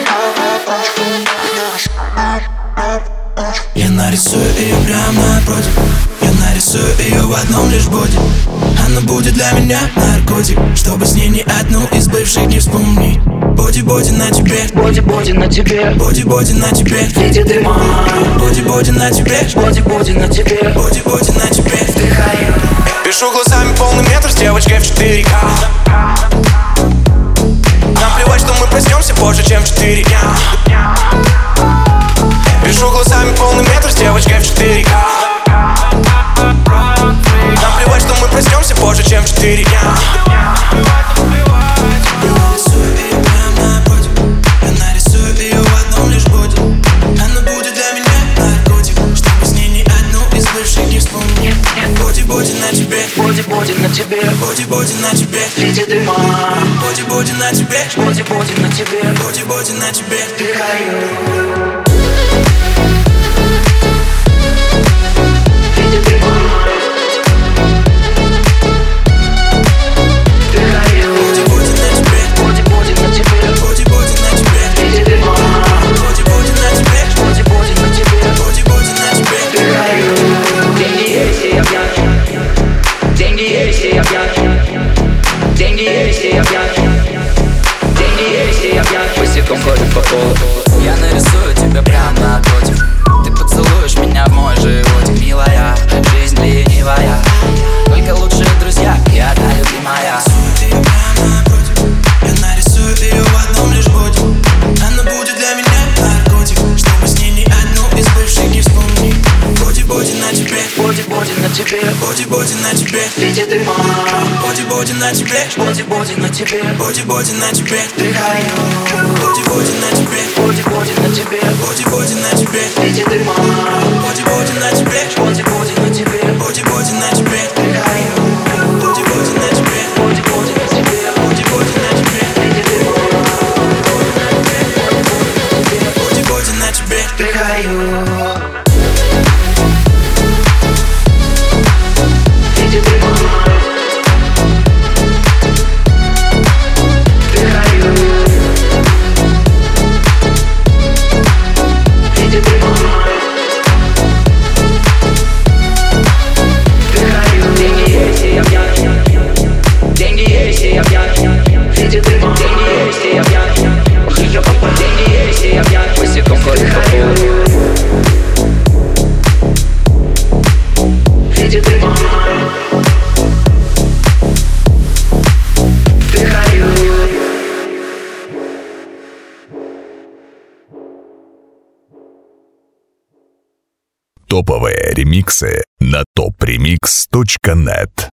Я нарисую ее прямо напротив. Я нарисую ее в одном лишь боди. Она будет для меня наркотик, чтобы с ней ни одну из бывших не вспомнить. Боди-боди на тебе, Боди-боди на тебе, боди-боди на тебе, в виде дыма. боди-боди на тебе, Боди-боди на тебе, боди-боди на тебе. вдыхаю. Пишу глазами полный метр с девочкой в 4К. Нам плевать, что мы проснемся позже, чем в 4 дня. Пишу глазами полный метр с девочкой в 4К. Нам плевать, что мы проснемся позже, чем в 4 дня. Я нарисую ее прямо напротив. Я нарисую ее в одном лишь боди. Она будет для меня наркотик, чтобы с ней ни одну из бывших не вспомнить. Боди-боди на тебе, Боди-боди на тебе, боди-боди на тебе, в виде дыма. боди-боди на тебе, Боди-боди на тебе, боди-боди на тебе. вдыхаю. В виде дыма. Вдыхаю. Боди-боди на тебе, Боди-боди на тебе, боди-боди на тебе, в виде дыма. боди-боди на тебе, Боди-боди на тебе, боди-боди на тебе. вдыхаю. Деньги есть, и я пьян. Деньги есть, и я пьян. Деньги есть, и я пьян. Деньги есть, и я пьян. Босиком ходим по полу. Я нарисую тебя прямо напротив. Ты поцелуешь меня в мой животик, милая. Жизнь ленивая, только лучшие друзья и одна любимая. Ее прямо напротив. Я нарисую ее в одном лишь боди. Она будет для меня наркотик, чтобы с ней ни одну из бывших не вспомнить. Боди-боди на тебе, Боди-боди на тебе, боди-боди на тебе, в виде дыма. боди-боди на тебе, Боди-боди на тебе, боди-боди на тебе, вдыхаю. боди-боди на тебе, Боди-боди на тебе, боди-боди на тебе, в виде дыма. боди-боди на тебе, Боди-боди на тебе, боди-боди на тебе, вдыхаю. боди-боди на тебе, Боди-боди на тебе, боди-боди на тебе, в виде дыма. боди-боди на тебе. Вдыхаю. В виде дыма. Вдыхаю. В виде дыма. Вдыхаю. Деньги есть, и я пьян. Деньги есть, и я пьян. В виде дыма. Деньги есть, и я пьян. Деньги есть, и я пьян. Босиком ходим по полу. В виде дыма. Вдыхаю. Топовые ремиксы на topremix.net.